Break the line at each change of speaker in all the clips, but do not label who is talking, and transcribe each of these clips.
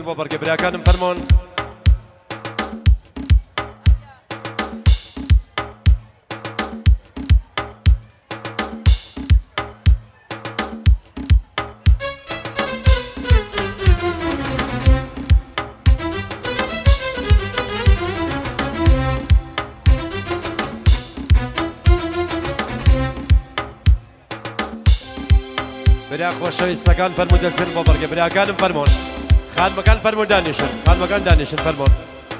دەستگیر بۆ بەرگە براکانم فەرمۆن برا خۆشەویستەکان فەرموو دەستگیر بۆ بەرگە براکانم فەرمۆن خانمەکان فەرموو دانیشن خانمەکان دانیشن فەرمۆن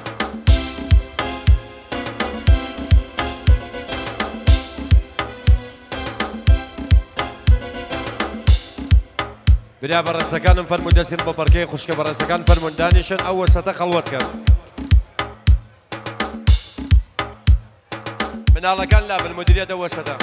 برا بەڕێزەکانم فەرموو دەستگیر بۆ بەرگەی خوشکە بەڕێزەکان فەرموون دانیشن ئەو وەسەتە خەڵوەتکەن مناڵەکان لا بالمدیریەتە وەسەتە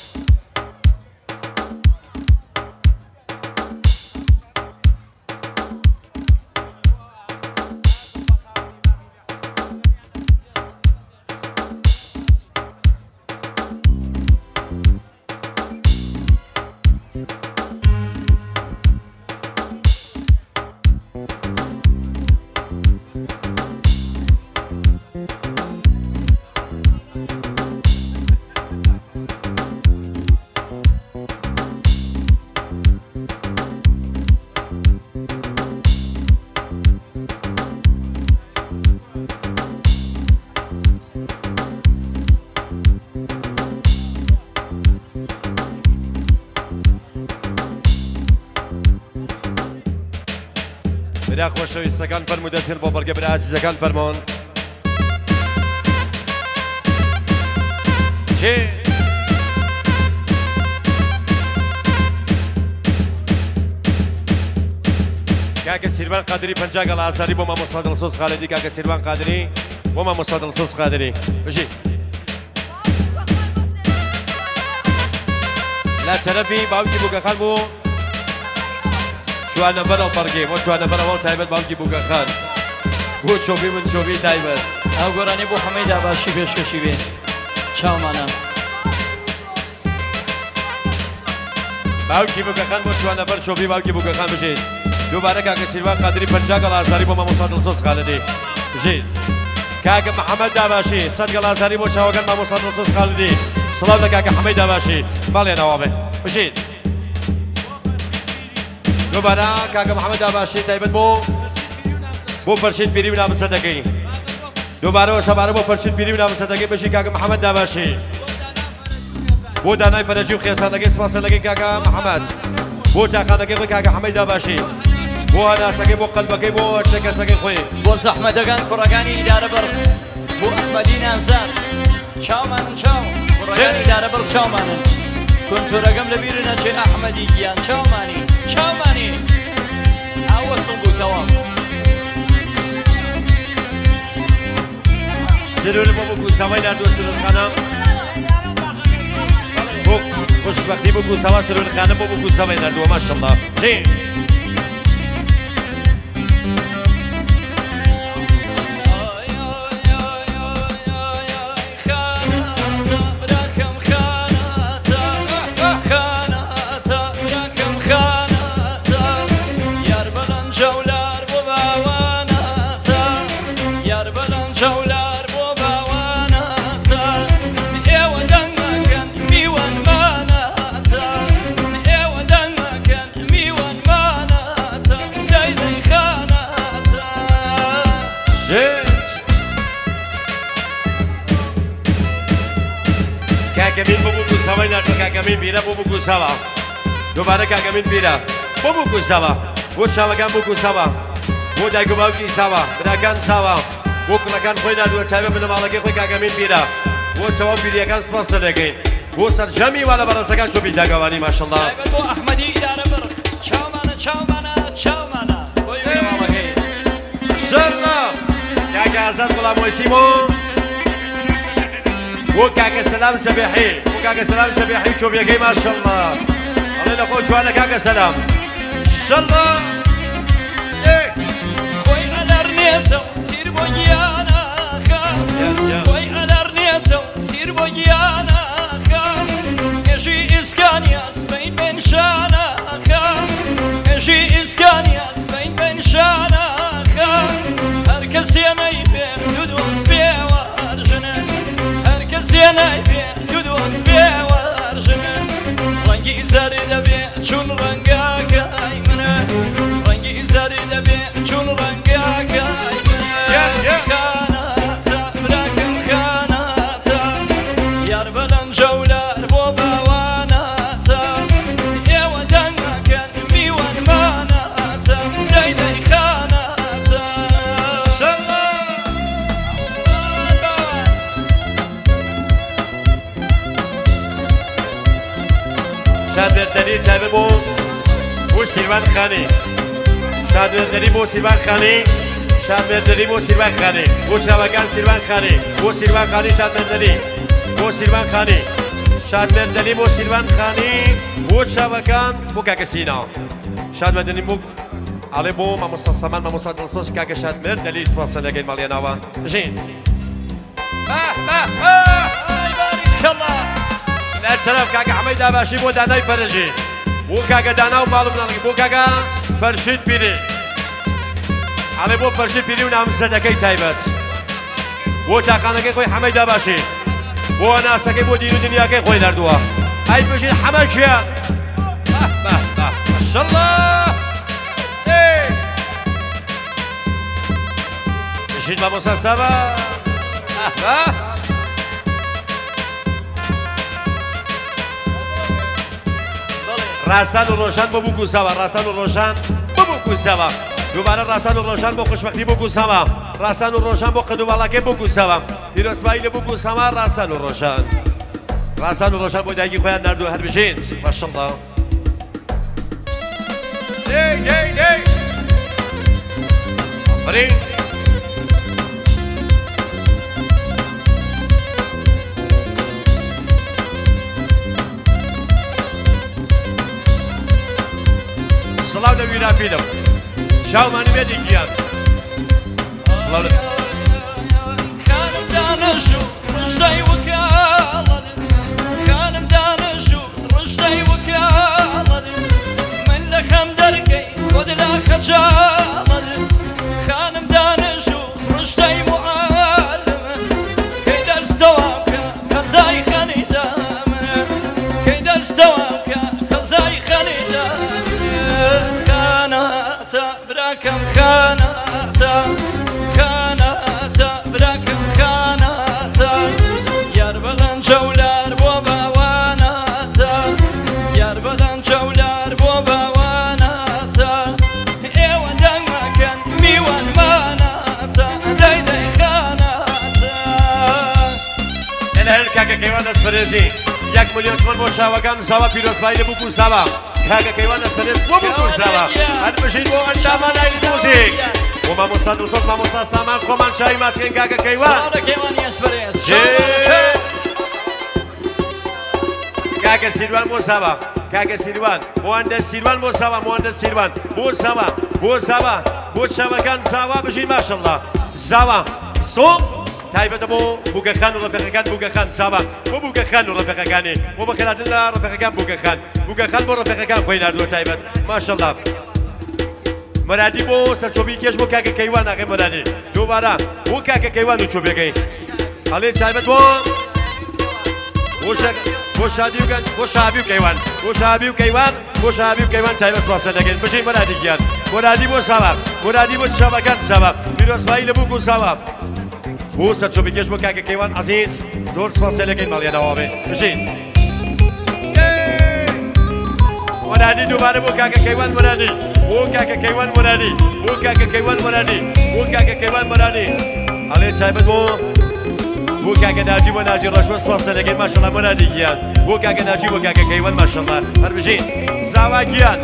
برا خۆشەویستەکان فەرموو دەستگیر بۆ بەرگە برا عەزیزەکان فەرمۆن چێ کاکە سیروان قادری 50 گەڵا ئازاری بۆ مامۆستا دڵسۆز خالدی کاکە سیروان قادری بۆ مامۆستا دڵسۆز قادری بژی لا چەرەفی باوکی بووکەخان بوو شوانە بەرەڵ پەڕگێ بۆ شوانە بەرەوەڵ تایبەت باوکی بووکەخان بۆ چۆبی من چۆبی تایبەت
ئەو گۆرانی بۆ هەمەی داباشی پێشکەشی بێ چاومانە
باوکی بووکەخان بۆ شوانە بەر چۆبی باوکی بووکەخان بژێت دووبارە کاکە سیروان قادری 50 گەڵا ئازاری بۆ مامۆستا دڵسۆز خالدی بژێت کاکە محەممەد داباشی 100 گەڵا ئازاری بۆ چاوەکان مامۆستا دڵسۆز خالدی سڵاو لە کاکە حەمەی داباشی بەڵێنەوە بێ بژێت دووبارە کاکە محەممەد داباشی تایبەت بۆ فەرشید پیری و نامزەتەکەی دووبارەوە شەبارە بۆ فەرشید پیری و نامزەتەکەی بەشی کاکە محەممەد داباشی بۆ دانای فەرەجی و خێسانەکەی سپاسەکەی کاکە محەممەد بۆ چاخانەکەی خۆی کاکە حەمەی داباشی بۆ هەناسەکەی بۆ قەلبەکەی بۆ چێکەسەکەی خۆی
بۆ زەحمەتەکان کوڕەکانی ئیدارە بەرق بۆ ئەحمەدی نازان چاومانن چاو کوڕەکانی ئیدارە بەرق چاومانن کۆنتۆرەکەم لەبیرە نەچێ ئەحمەدی گیان چاومانی ئەو وەسڵ بووتەوە
سرور بۆ بکوساوای نردووە سرورخانە بۆ خۆشبەختی بکوساوا سرورخانە بۆ بکوساوای نردووە ماشەڵڵا جێ کاکەمین بۆ بکوساوای نردووە کاکەمین بیرە بۆ بکوساوە دووبارە کاکەمین بیرە بۆ بکوساوە بۆ چاوەکان بکوساوە بۆ دایک و باوکی ساوە براکان ساوە بۆ کوڕەکان خۆی نردووە چاوێ بنەماڵەکەی خۆی کاکەمین بیرە بۆ چاوە بیریەکان سپاس دەکەین بۆ سەرجەمی وا لە بەڕێزەکان چۆبی داگەوانی ماشەڵڵا
تایبەت بۆ ئەحمەدی ئیدارە بەرق چاومانە بۆی بنەماڵەکەی
شەرڵە کاکە ئازاد گوڵام وەسیمۆ بۆ کاکە سەلام سەبیحی بۆ کاکە سەلام سەبیحی چۆبیەکەی ماشەڵڵا ئەڵێ لە خۆ جوانە کاکە سەلام شەرڵە
خۆی ئەلەرنێتەوە تیر بۆ گیانەکە خۆی ئەلەرنێتەوە تیر بۆ گیانەکە هێژی ئیسکانیاس بین بێنشانەکە هێژی ئیسکانیاس بین بێنشانەکە چون ڕەنگاکای خاناتە براکەم خاناتە یار بەلەن جەولار بۆ باواناتە ئێوە دەنگەکەن میوانماناتە دەی خاناتە
شادمێردەری تایبەت بۆ سیروان خانی شادمێردەری بۆ سیروان خانی شادمێردەری بۆ سیروان خانی بۆ چاوەکان سیروان خانی بۆ سیروان خانی شادمێردەری بۆ سیروان خانی شادمێردەری بۆ سیروان خانی بۆ چاوەکان بۆ کاکە سینا شادمێردەری بۆ ئاڵێ بۆ مامۆستا سەمان مامۆستا دڵسۆز کاکە شادمێردەری سپاسە لەگەی ماڵێناوە ژین لا تشرف كاكا حميد باشي بو داناي فرجي بو كاكا دانا ومالو منالي بو كاكا فرشيد بيري علي بو فرشيد بيري ونعم زدكي تايبت بو تاقانكي خوي حميد باشي بو ناسكي بو دينو دنياكي خوي لردوا اي بجي حمد جيان ما شاء الله ايه بجيد ما مساسبة راسان و روشن بۆ بکوسەوە ڕاسان و ڕۆژان بۆ بکوسەوە دووبارە ڕاسان و ڕۆژان بۆ خوشبەختی بکوسەوە ڕاسان و ڕۆژان بۆ قەدووباڵەکەی بکوسەوە پیرۆزبایی لە بکوسەوە ڕاسان و ڕۆژان ڕاسان و ڕۆژان بۆ دایکی خۆیان نردووە هەر بژین ماشەڵڵا دەی ئەفرین سڵاو لە ویرافیلم شاومانی بێتی گیان سڵاو لە
خانم دانەشو ڕژدەی وەکاڵەت خانم دانەشو ڕژدەی وەکاڵەت من لە خەم دەرگەی خۆت لا خەجاڵەت خانم دانەشو ڕژدەی معالمە کەی دەرستەوە بکە قەزای خەنیدا منە کەی دەرستەوە بکە قەزای خەنیدا خاناتە براکەم خاناتە خاناتە براکەم خاناتە یار بەڵەن جەولار بۆ باواناتە یار بەڵەن جەولار بۆ باواناتە ئێوە دەنگەکەن میوانماناتە دەی خاناتە
ئێنە هەر کاکە کەیوان دەستبەرێزی 1 ملیۆن تومەن بۆ چاوەکان ساوا پیرۆزبایی لە بکوسەوە کاکە کەیوان دەستبەرێز بۆ بکوسەوە هەر بژین بۆ ئەنجامانای موزیک بۆ مامۆستا دڵسۆز مامۆستا سامان خۆمان چاوی ماچکەین کاکە کەیوان کاکە سیروان بۆ ساوا کاکە سیروان موانده سیروان بۆ ساوا موانده سیروان بۆ ساوا بۆ ساوا بۆ چاوەکان ساوا بژین ماشەڵڵا زاوا سۆم تایبەتە بۆ بووگەخان و ڕەفیقەکان بووگەخان ساوا بۆ بووگەخان و ڕەفیقەکانی بۆ بەخێراتن لە ڕەفیقەکان بووگەخان بۆ ڕەفیقەکان خۆی ناردووە تایبەت ماشەڵڵا مەرادی بۆ سەرچۆبی کێش بۆ کاکە کەیوان ئاغای مەرادی دووبارە بۆ کاکە کەیوان و چۆبێکەی هەڵێ تایبەت بۆ شادی وگەن بۆ شابی و کەیوان بۆ شابی و کەیوان بۆ شابی و کەیوان تایبەت سپاسە دەکەین بژین مەرادی گیان مەرادی بۆ ساوا مەرادی بۆ چاوەکان ساوا پیرۆزبایی لە بووک و ساوا بۆ سەرچۆبی کێش بۆ کاکە کەیوان عەزیز زۆر سپاسە دەکەین ماڵیانەوە بێ بژین مەرادی دووبارە بۆ کاکە کەیوان مەرادی بۆ کاکە کەیوان مەرادی بۆ کاکە کەیوان مەرادی بۆ کاکە کەیوان مەرادی هەڵێ تایبەت بۆ کاکە ناجی بۆ ناجی ڕەشوە سپاسە دەکەین ماشەڵڵا مەرادی گیان بۆ کاکە ناجی بۆ کاکە کەیوان ماشەڵڵا هەر بژین زاوا گیان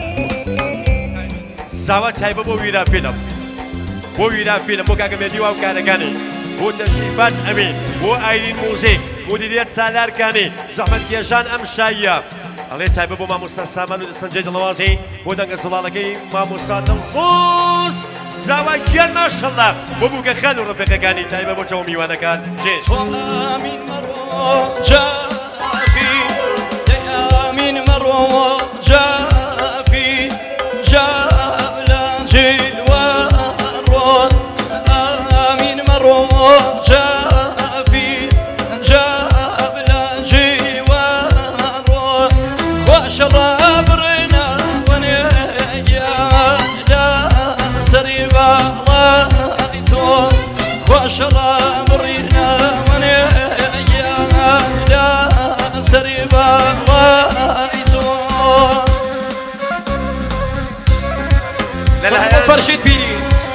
زاوا تایبەت بۆ ویرافیلم بۆ ویرافیلم بۆ کاکە مێدی واو کارەکانی بۆ تەشریفات ئەمین بۆ ئایرین موزیک مدیریەت سالارکانی زەحمەت کێشان ئەم شایە ئەڵێ تایبەت بۆ مامۆستا سامان و دەستپەنجەی دڵەوازی بۆ دەنگە زڵاڵەکەی مامۆستا دڵسۆز زاوا گیان ماشەڵڵا بۆ بووگەخان و ڕەفیقەکانی تایبەت بۆ چاو میوانەکان جێ
ئامین مەڕۆ جافی دەی ئامین مەڕۆ جافی جابلا جیوەڕۆ ئامین مەڕۆ جافی جابلا جیوەڕۆ خۆشە ڕابڕێنە وەنێگیا لە سەر واشرا برينا ونيا لا سريبا وايتو فرشيد بيري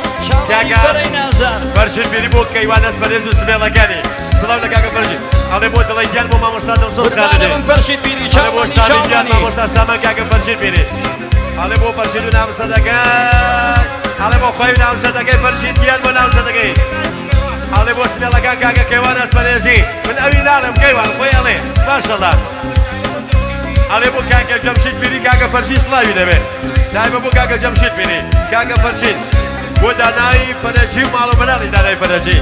فرشيد بيري بو كيوان اسبريز وسبيلا كاني سلام لك كاكا فرشيد علي بو دلاي ديال بو ماموسا دلسوس خالد
فرشيد بيري
علي بو سامي ديال ماموسا سامان كاكا فرشيد بيري علي بو فرشيد نام صدقه علي بو خوي نام صدقه فرشيد ديال بو نام صدقه علي بو سبيلا كاكا كيوان اسبريزي من اوي العالم كيوان خوي علي ما شاء الله علي بو كاكا جمشيد بيري كاكا فرشيد سلاوي دبي دايما بو كاكا جمشيد بيري كاكا فرشيد بو داناي فرجي مالو بنالي داناي فرجي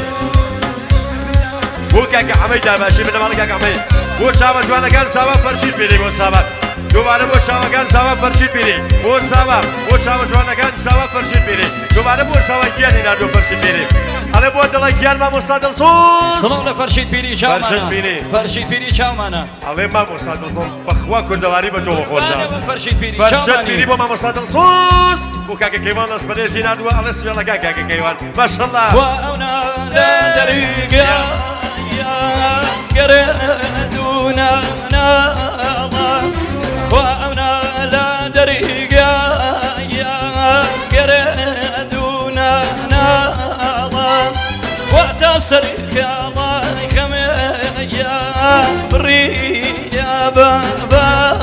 بو كاكا حميد داباشي من مالك كاكا حميد بو شابا جوانا كان سابا فرشيد بيري بو سابا دوباره بو شابا كان سابا فرشيد بيري بو شابا جوانا كان سابا فرشيد بيري دوباره بو سابا كياني نادو فرشيد بيري على بو دلاي كيان ماموسا دلسوس
سلام لفرشيد بيري شاومانا فرشيد بيري شاومانا
على ماموسا دلسوس بخوا كردواري بتو خوشا
فرشيد بيري
بو ماموسا دلسوس بو كاكا كيوان اسبريزي نادو على اسم يلا كاكا كيوان ما شاء الله
وانا لا دريقا يا قردونا ناظر وانا لا دريقا يا قردونا ناظر واعتصرك الله يا بري يا بابا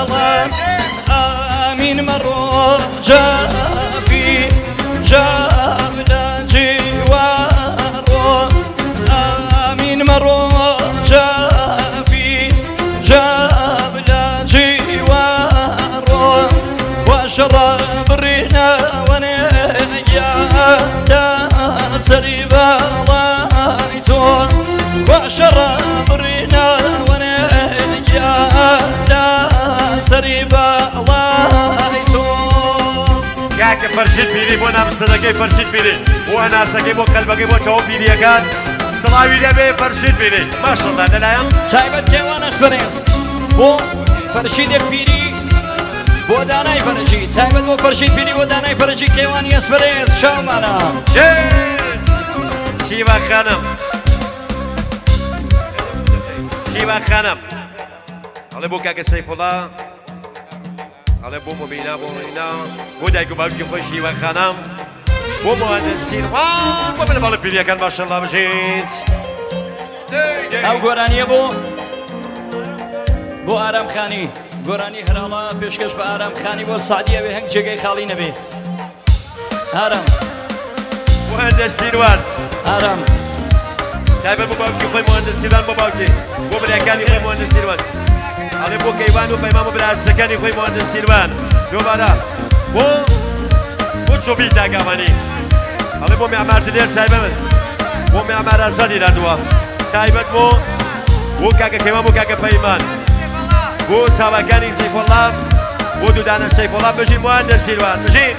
آمين مرو جافي جابنا جوارو آمين مرو جافي جابنا جوارو واشرب رينا ونيا لا سريبا ضايتو واشرب رينا ونيا لا سريبا ضايتو
كاكا فرشيد بيري بو نام صدقه فرشيد بيري وانا سكي بو قلبك بو تو بيري كان سلاوي دبي فرشيد بيري ما شاء الله دلايا
تايبت كيوان اسبريس بو فرشيد بيري بو داناي فرشي تايبت بو فرشيد بيري بو داناي فرشي كيوان اسبريس شاومانا
شيبا خانم شيبا خانم على بو كاكا سيف الله على بو مبينا بو دايكو باوكي خوي شيبا خانم بو مهندسين بو من بالي بيريا كان ما شاء الله بجيت
او قرانيه بو آرام خاني قراني هرالا بيشكش بآرام خاني بو السعدية بهنگ جگي خالي نبي آرام
مهندسين وان
آرام
دايما بو باوكي خوي مهندسين وان بو باوكي بو بريكاني خوي مهندسين وان على بو كيوان وبيمام براسكاني خوي مهندسين وان دوباره بو شوبي داغاماني على بو معمار دلير تايبه بو معمار ازادي ردوا تايبه بو كاكا كيوان بو كاكا بيمان بو سابقاني سيف الله بو دودانا سيف الله بجي مهندسين وان بجي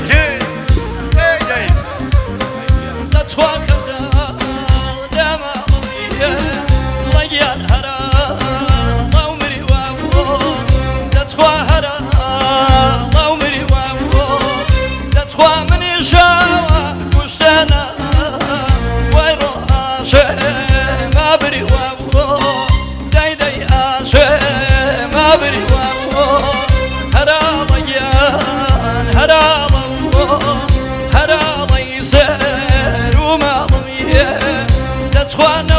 لا تواخذ دما ريان هرا عمري وابو لا تواهرا عمري وابو لا توا من جوا كشتنا ويرو ما بري وابو داي ما بري وابو هرا ريان هرا هرا ريسر وما ضميه لا تخوانا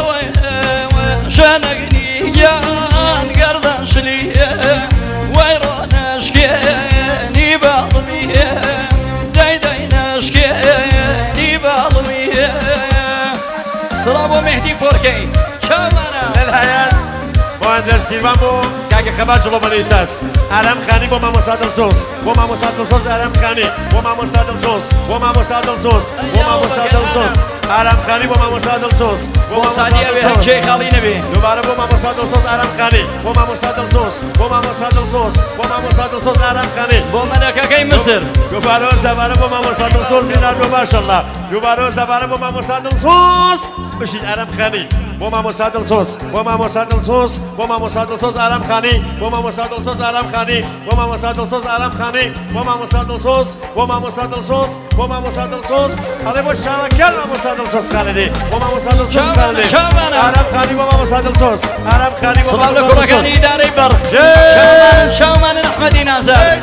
وشانقني يان قرداش ليه ويرو ناشكيني بعضميه داي ناشكيني بعضميه صلابو مهدي 4K شامانا
الحياة مهندسين بو كاكا خبر جلو بالإساس آرام خاني بو ماموسا دلسوس بو ماموسا دلسوس آرام خاني بو ماموسا دلسوس بو ماموسا دلسوس بو ماموسا دلسوس آرام خاني بو ماموسا دلسوس
بو سعدية بهنگ جگي خالي نبي
دوباره بو ماموسا دلسوس آرام خاني بو ماموسا دلسوس بو ماموسا دلسوس بو ماموسا دلسوس آرام خاني
بو ملكة كي مصر
دوباره بو ماموسا دلسوس ينادو ما شاء الله دوباره سباره با مامۆستا دڵسۆز بشید ئارام خانی بۆ مامۆستا دڵسۆز بۆ مامۆستا دڵسۆز بۆ مامۆستا دڵسۆز ئارام خانی بۆ مامۆستا دڵسۆز ئارام خانی بۆ مامۆستا دڵسۆز ئارام خانی بۆ مامۆستا دڵسۆز بۆ مامۆستا دڵسۆز بۆ مامۆستا دڵسۆز هەڵێ بۆ شاوەکەل مامۆستا دڵسۆز خانێ بۆ مامۆستا دڵسۆز خانێ ئارام خانی بۆ مامۆستا دڵسۆز ئارام خانی بۆ
سڵاو لە کوڕەکانی ئیدارەی بەڕ چاومانن ئەحمەدی نازار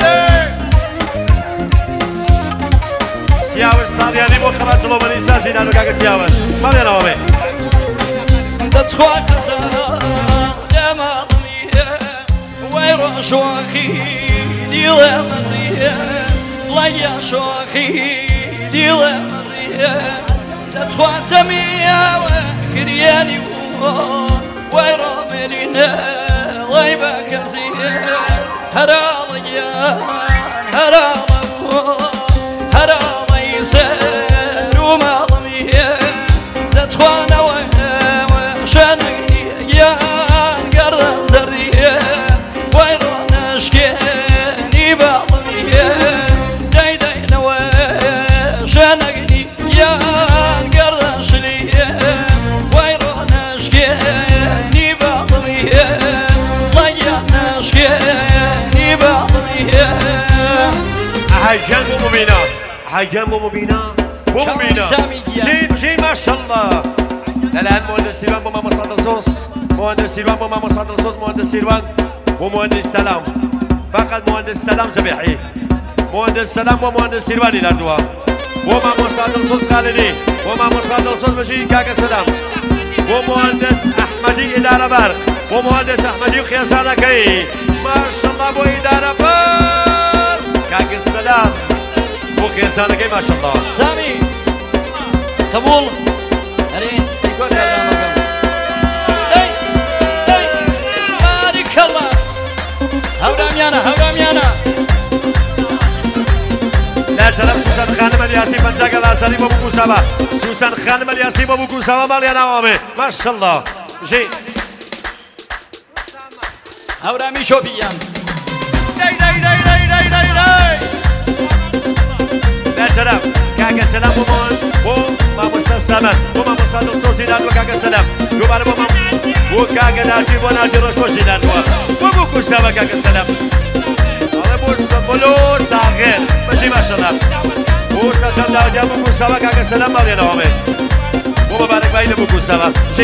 سیاوش ساڵیانی بۆ خەڵات جڵۆمەنی سازی نانو کاکە سیاوش ماڵێنەوە بێ
دەتخوا قەزا دەماڵمیە وای ڕۆژواخی دیڵێ مەزیە وڵیا شۆخی دیڵێ مەزیە دەتخوا جەمیاوە کریانی بووە وای ڕۆمێرینە وای بەکەزیە هەراڵەگیان هەراڵە بووە هەراڵەی سەر و ماڵمیە دەتوانەوە شانگی یان گەڕە زەردیە وای ڕۆنەشکێنی باڵمیە دەیدەینەوە شانگی یان گەڕە شلیە وای ڕۆنەشکێنی باڵمیە وڵیا نەشکێنی باڵمیە
حاجان بۆ مبینە حاجان بۆ مبینە بۆ مبینە جین ماشەڵڵا لەلایەن مهندس سیروان بۆ مامۆستا دڵسۆز مهندس سیروان بۆ مامۆستا دڵسۆز مهندس سیروان بۆ مهندس سەلام فقط مهندس سەلام زەبیحی مهندس سەلام بۆ مهندس سیروانی نردووە بۆ مامۆستا دڵسۆز خالدی بۆ مامۆستا دڵسۆز بەژی کاکە سەلام بۆ مهندس ئەحمەدی ئیدارە بەرق بۆ مهندس ئەحمەدی و خێزانەکەی ماشەڵڵا بۆ ئیدارە بەرق کاکە سەلام بۆ خێزانەکەی ماشەڵڵا
سامی قبول هەرین باریکەڵڵا هەوراميانە هەوراميانە
لەجەرەم سوسەن خانم ئەلیاسی پەنجاگە لاسەری بۆ بکوسەوە سوسەن خانم ئەلیاسی بۆ بکوسەوە ماڵیاناوامێ ماشەڵڵا ژی
هەورامی شۆپیان
لەجەرەم کاکە سەلام بۆ مامۆستا سەمەد بۆ مامۆستا دڵسۆزی نردووە کاکە سەلام دووبارە بۆ کاکە ناجی بۆ ناجی ڕۆژبۆشی نردووە بۆ بکوسەوە کاکە سەلام ئەڵێ بۆ سەمبۆلۆ ساغێر بەژی ماشەڵڵا بۆ سەجەم داودیا بکوسەوە کاکە سەلام ماڵێنەوەمێ بۆ مەبارەکبایی لە بکوسەوە ژی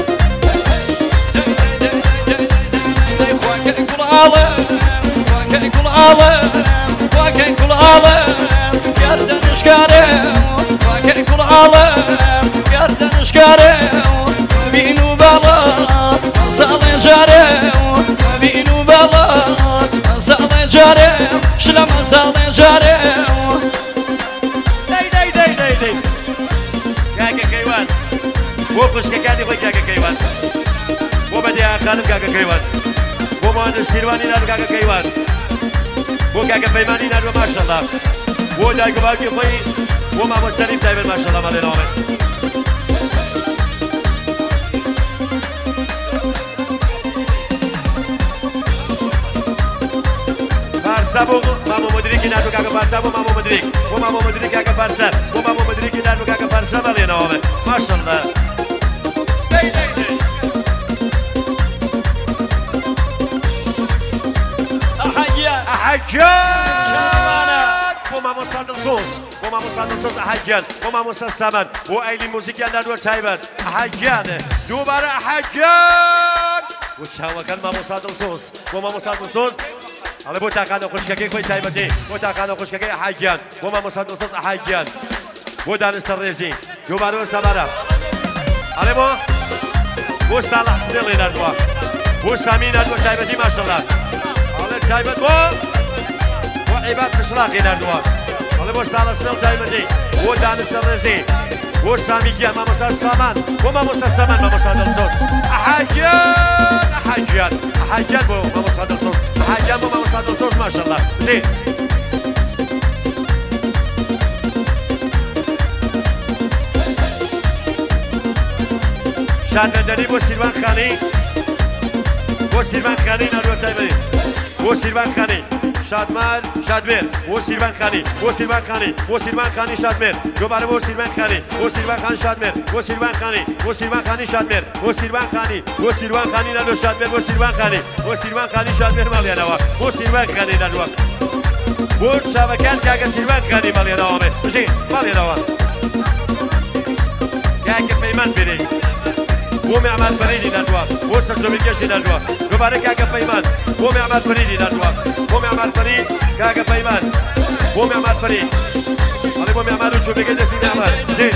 واكن كل عالم قردن اشكاره واكن كل عالم قردن اشكاره بينو بلاد صال جاره بينو بلاد صال جاره شلم صال جاره
داي كاكا كيوان بو خوشكەکانی خۆی کاکە کەیوان بۆ بەدیان خانم کاکە کەیوان بۆ مهندس سیروانی نردووە کاکە کەیوان بۆ کاکە پەیمانی نردووە ماشەڵڵا بۆ دایک و باوکی خۆی بۆ مامۆستا سەلیم تایبەت ماشەڵڵا ماڵێنەوەمێ پارسا بۆ مامۆ مدریکی نردووە کاکە پارسا بۆ مامۆ مدریک بۆ مامۆ مدریک کاکە پارسا بۆ مامۆ مدریکی نردووە کاکە پارسا ماڵێنەوەمێ ماشەڵڵا أحجان بۆ مامۆستا دڵسۆز بۆ مامۆستا دڵسۆز ئەحەجان بۆ مامۆستا سەمەد بۆ ئەیلی موزیکیان نردووە تایبەت ئەحەجانە دووبارە ئەحەجان بۆ چاوەکەن مامۆستا دڵسۆز بۆ مامۆستا دڵسۆز ئەڵێ بۆ تاقانە خوشکەکەی خۆی تایبەتی بۆ تاقانە خوشکەکەی ئەحەجان بۆ مامۆستا دڵسۆز ئەحەجان بۆ دانستە ڕێزی دووبارەوە سەبارە ئەڵێ بۆ ساڵح سبێڵی نردووە بۆ سامی نردووە تایبەتی ماشەڵڵا ئەڵێ تایبەت بۆ عیباد خشراقی نردووە ئەڵێ بۆ ساڵە سبێڵ تایبەتی بۆ دانستە ڕێزی بۆ سامی گیان مامۆستا سامان بۆ مامۆستا سەمان مامۆستا دڵسۆز ئەحەجان بۆ مامۆستا دڵسۆز ئەحەجان بۆ مامۆستا دڵسۆز ماشەڵڵا لێ شادمەندەری بۆ سیروان خانی بۆ سیروان خانی نردووە تایبەتی بۆ سیروان خانی شادمر شادمر و سیروان خانی و سیروان خانی و سیروان خانی شادمر دوباره و سیروان خانی و سیروان خانی شادمر و سیروان خانی و سیروان خانی شادمر و سیروان خانی و سیروان خانی ندو شادمر و سیروان خانی و سیروان خانی شادمر مالیانوا و سیروان خانی ندو بود شبکن که اگه سیروان خانی مالیانوا بشین مالیانوا که اگه پیمان بری و معمار فریدی ندوا و سرچوبی کشی ندوا دوباره که اگه پیمان و معمار فریدی ندوا و معمار فرید که اگه پیمان و معمار فرید حالی و معمار رو چوبی که دستی معمار بشین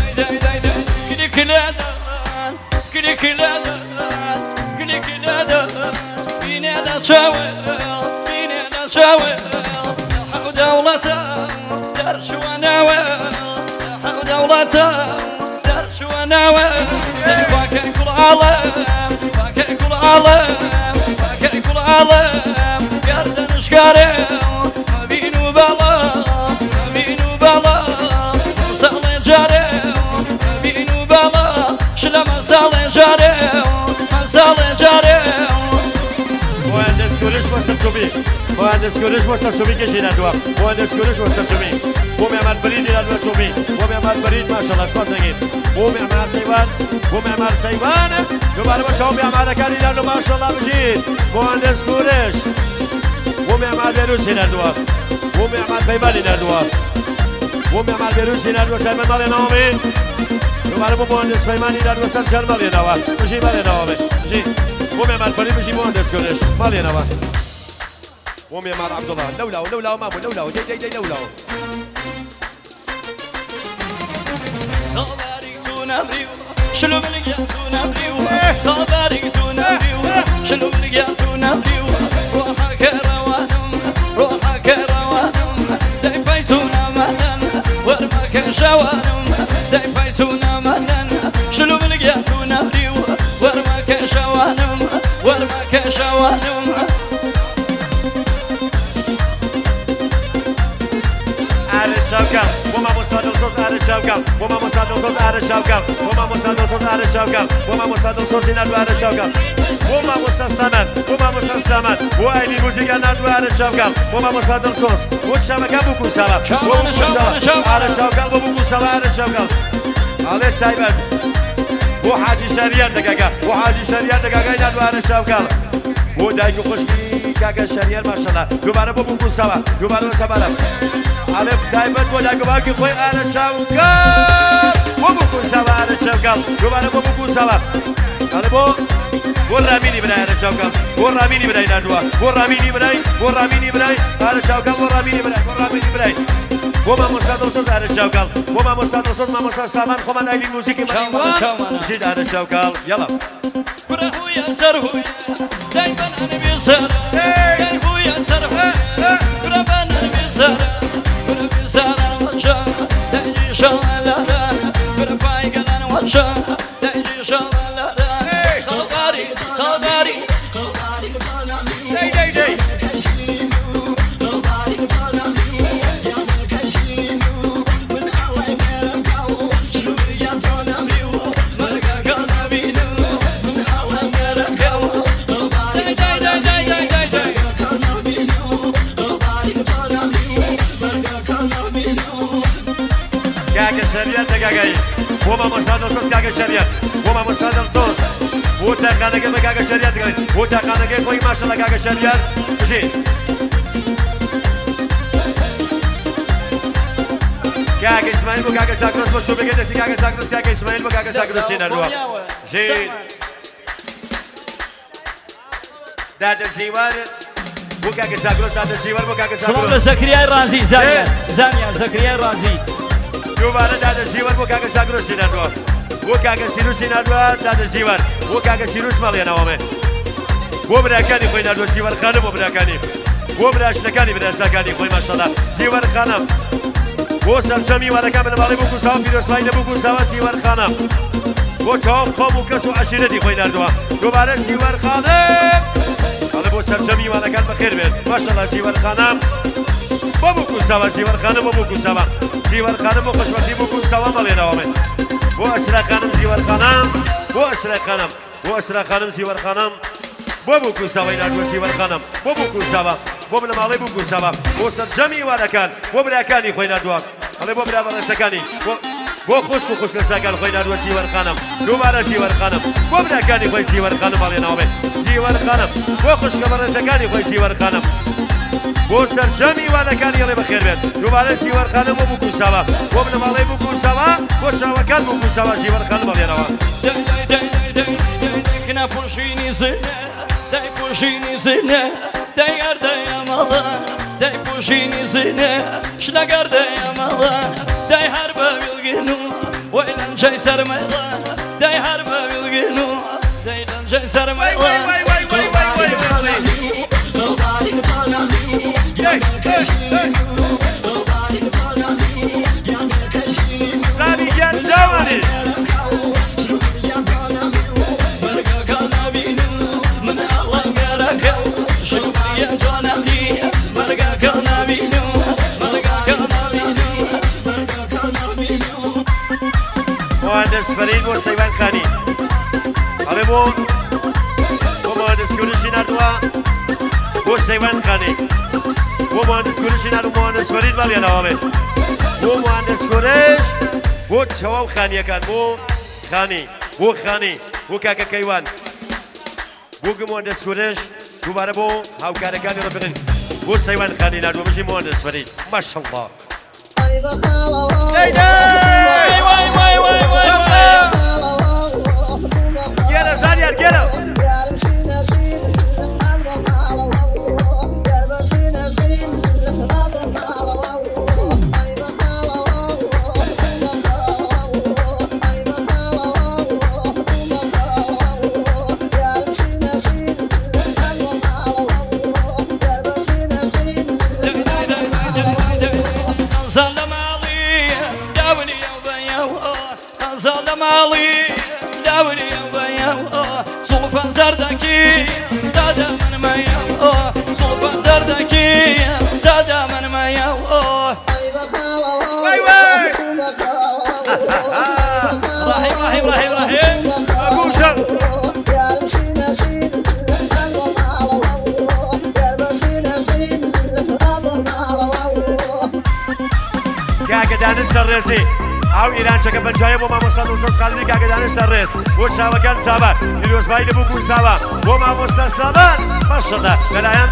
مهندس کلش مستشوی کشی ندوا مهندس کلش مستشوی و معمار فرید ندوا چوبی و معمار فرید ماشاءالله اسمت نگید و معمار سیوان و معمار سیوان دوباره با شما معمار کاری ندوا ماشاءالله بشید مهندس کلش و معمار بروسی ندوا و معمار پیمانی ندوا و معمار بروسی ندوا چرمن مالی نامی دوباره با مهندس پیمانی ندوا سر چرمن مالی نوا بشید مالی نوامی بشید و معمار فرید بشید مهندس کلش مالی نوا ومي مع عبد الله لولا مامو لولا جاي لولا
طباريتونا بريو شلو بلقيتونا بريو طباريتونا بريو شلو بلقيتونا بريو روحك روانم دايفايتونا مهلا ورمك شوانم دايفايتونا مهلا شلو بلقيتونا بريو ورمك شوانم
شوكل وما مصادم صوص أهل شوكل وما مصادم صوص أهل شوكل وما مصادم صوص أهل شوكل وما مصادم صوص ندو أهل شوكل وما مصادم وما مصادم وأيدي موسيقى ندو أهل شوكل وما مصادم صوص والشبكة بوكو سوا بوكو سوا أهل شوكل وبوكو سوا أهل شوكل على سايبر وحاجي شريان دقيقة وحاجي شريان دقيقة ندو أهل شوكل ودايكو خشكي كاكا شريان ما شاء الله دوباره بوكو سوا دوباره سبارم ألف دايما ولا قباك خوي أنا شوكال وبكون سوا أنا شوكال دوباره بكون سوا أنا بو راميني براي أنا شوكال راميني براي ندوا راميني براي أنا شوكال راميني براي وما مصادم صوت أنا شوكال وما مصادم صوت ما مصادم سامان خمان أيدي موسيقى مريم جد أنا شوكال يلا
برهو يا سرهو دايما أنا بيسر برهو يا سرهو برهو أنا بيسر
وما مصادم صوص كاكا شريان وما مصادم صوص وتاقانا كيف كاكا شريان وتاقانا كيف ما شاء الله كاكا شريان مشي كاكا اسماعيل بو كاكا ساكروس بو شوبي كدسي كاكا ساكروس كاكا اسماعيل بو كاكا ساكروس سيناروا جيد داد الزيوان بو كاكا ساكروس داد الزيوان بو كاكا ساكروس
سلام لزكريا الرازي زانيا زكريا الرازي
دوباره داد الزيوان بو كاكا ساكروس سيناروا بو كاكا سيروس سيناروا داد الزيوان بو كاكا سيروس ماليانا وامي بو براكاني خوي نادو زيوان خانم بو براكاني بو براشتكاني براساكاني خوي ما شاء الله زيوان خانم بو سرجمي ورقه من مالي بو ساوا فيروس مايله بو ساوا زيوان خانم بو چاو قوم كسو عشيرتي خوي نادو دوباره زيوان خانم حالا بو سرجمي ورقه بخير بيت ما شاء الله زيوان خانم بو ساوا زيوان خانم بو ساوا زيوان خانم بو خوشبختي بو ساوا مالينا وامي بو اسرا خانم زيوان خانم بو اسرا خانم زيوان خانم بو ساوا نادو زيوان خانم بو ساوا بۆ منە ماڵی بوو گوساوە بۆ سەرجەمی وانەکان بۆ براکانی خۆی نردووە ئەڵێ بۆ برا بەڕێستەکانی بۆ خوشک و خوشکەسەکان خۆی نردووە زیوەرخانم دووبارە زیوەرخانم بۆ براکانی خۆی زیوەرخانم ئەڵێناوێ زیوەرخانم بۆ خوشکە بەڕێستەکانی خۆی زیوەرخانم بۆ سەرجەمی وانەکانی ئەڵێ بەخێر بێت دووبارە زیوەرخانم بۆ بوو گوساوە بۆ منە ماڵی بوو گوساوە بۆ چاوەکان بوو گوساوە زیوەرخانم ئەڵێنەوە
كنا بوشيني زينة داي بوشيني زينة داي أردا يا مالا داي بوشيني زينة شلا أردا يا مالا داي هربا بالجنو وإلى جاي سر مالا داي هربا بالجنو داي جاي سر مالا
سامي كان زواني مهندس فرید بۆ سەیوان خانی ئەڵێ بۆ مهندس گورشی نردووە بۆ سەیوان خانی بۆ مهندس گورشی نردوو مهندس فرید بەڵێنەوە بێت بۆ مهندس گورش بۆ چەوە و خانیەکان بۆ خانی بۆ کاکە کەیوان بۆ مهندس گورش دووبارە بۆ هاوکارەکانی ڕەفیقین بۆ سەیوان خانی نردووە بژی مهندس فرید ماشەڵڵا Gel Azariyar gel.
مالي داوري ويا صوفا زردكي تادا من مايا صوفا زردكي تادا من مايا
واي
رحيم
ابو شر كاكا دانس الرئيسي ئاو ئیرانچەکە بەنجایە بۆ مامۆستا نووسەد خاڵدی کاکەدانش سەرڕێز بۆ چاوەکان چاوە پیرۆزبایی لەبوو گوساوە بۆ مامۆستا ساڵان ماشەڵڵا لەلایەن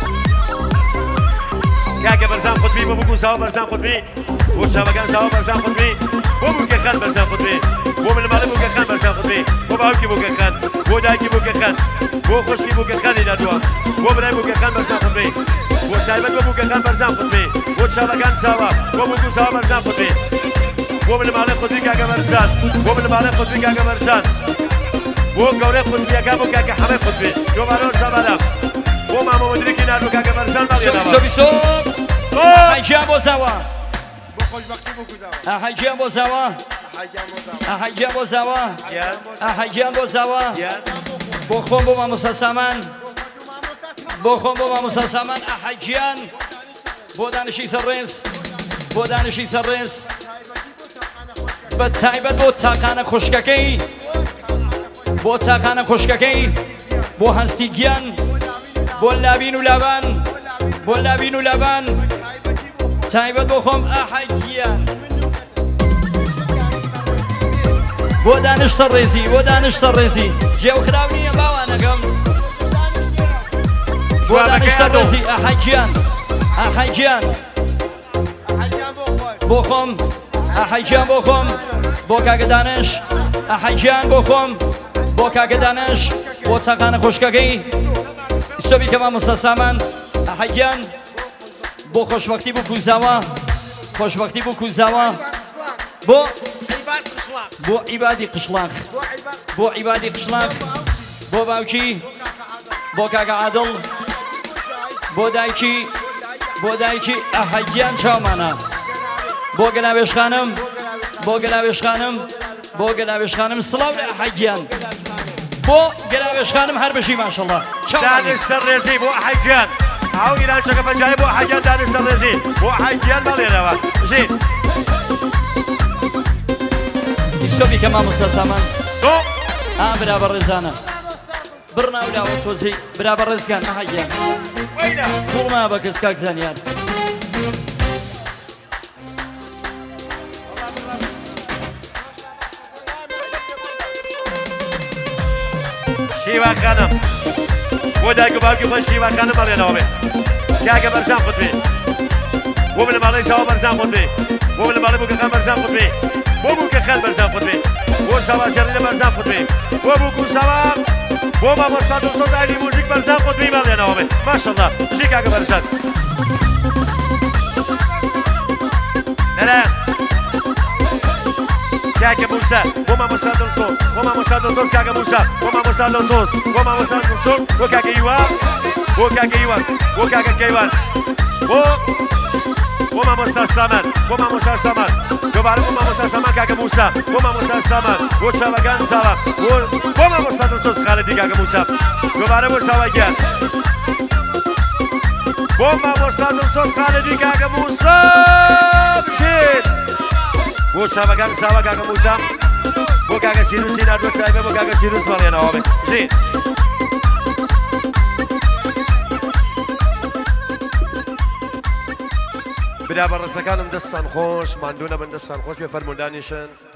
کاکە بەرزان قوتبی بۆ گوساوە بەرزان قوتبی بۆ چاوەکان چاوە بەرزان قوتبی بۆ بووکەخان بەرزان قوتبی بۆ ملمالە بووکەخان بەرزان قوتبی بۆ باوکی بووکەخان بۆ دایکی بووکەخان بۆ خوشکی بووکەخانی نردووە بۆ برای بووکەخان بەرزان قوتبی بۆ تایبەت بۆ بووکەخان بەرزان قوتبی بۆ چاوەکان چاوە بۆ گوساوە بەرزان قوتبی بۆ ملمالە قوتبی کاکە بەرزان بۆ ملمالە قوتبی کاکە بەرزان بۆ گەورەی قوتبیەکە بۆ کاکە حەمەی قوتبی دووبارە چاوانە بۆ مامۆ مدرکی نردوو کاکە بەرزان
حەجیان بۆ زاوە حەجیان بۆ زاوە حەجیان بۆ زاوە حەجیان بۆ زاوە بۆ خۆم بۆ مامۆستا سامان بۆ خۆم بۆ مامۆستا سامان حەجیان بۆ دانشی سەرڕێز بۆ دانشی سەرڕێز بە تایبەت بۆ تاقانە خوشکەکەی بۆ تاقانە خوشکەکەی بۆ هەستی گیان بۆ لابین و لابان بۆ لابین و لابان تایبەت بۆ خۆم ئاحەگیان بۆ دانش سەرڕێزی بۆ دانش سەرڕێزی جێوخراو نییە باوانەکەم بۆ دانش سەرڕێزی ئاحەگیان ئاحەگیان بۆ خۆم ئاحەگیان بۆ خۆم بۆ کاکە دانش ئاحەگیان بۆ خۆم بۆ کاکە دانش بۆ تاقانە خوشکەکەی ئیسۆبی کە مامۆستا سامان ئاحەگیان بۆ خۆشبەختی بوو کوزاوە خۆشبەختی بوو کوزاوە بۆ عیبادی قشلاق بۆ عیبادی قشلاق بۆ باوکی بۆ کاکە عادڵ بۆ دایکی ئاحەگیان چاومانە بۆ گەلاوێشخانم بۆ گەلاوێشخانم بۆ گەلاوێشخانم سڵاو لە ئاحەگیان بۆ گەلاوێشخانم هەر بەشی ماشەڵڵا
دانش سەرڕێزی بۆ ئاحەگیان ئاو ئیرانچەکە بەنجایە بۆ ئاحەگیان دانش سەرڕێزی بۆ ئاحەگیان بەڵێنەوە ژین
ئیسۆبی کە مامۆستا سامان برا بەڕێزانە بڕناولاوە تۆزی برا بەڕێزگان ئاحەگیان پوڵ بە کەس کاک زانیار
شیواکانم بۆ دایک و باوکی خۆی شیواکانم بەڵێنەوە بێ کاکە بەرزان خۆت بێ بۆ من لە ماڵەی ساوا بەرزان خۆت بێ بۆ من لە ماڵەی بووکەخان بەرزان خۆت بێ بۆ بووکەخان بەرزان خۆت بێ بۆ ساوا شەڕینە بەرزان خۆت بێ بۆ بووک و ساوا بۆ مامۆستا دڵسۆز ئایلی موژیک بەرزان خۆت بێ بەڵێنەوە بێ ماشەڵڵا بژی کاکە بەرزان نەرە Kaka Musa, Woma Musa del Sol, Woma Musa del Sol, Kaka Musa, Woma Musa del Sol, Woma Musa del Sol, Wokaka Iwa, Wokaka Iwa, Wokaka Kaiwan, Woma Musa Saman, Woma Musa Saman, Gobar Woma Musa Saman, Kaka Musa, Woma Musa Saman, Wosava Gansala, Woma Musa del Sol, Khalidi Kaka Musa, Gobar Musa Wagan, Woma Musa del Sol, Khalidi Kaka Musa, shit. بۆ شاوەکان ساوە کاکە موسا بۆ کاکە سیروسی نردوە تایبە بۆ کاکە سیروس بەڵێنەوە بێ ژێ برا بەڕێسەکانم دەستان خۆش ماندوونە من دەستان خۆش بێ فەرموندانیشن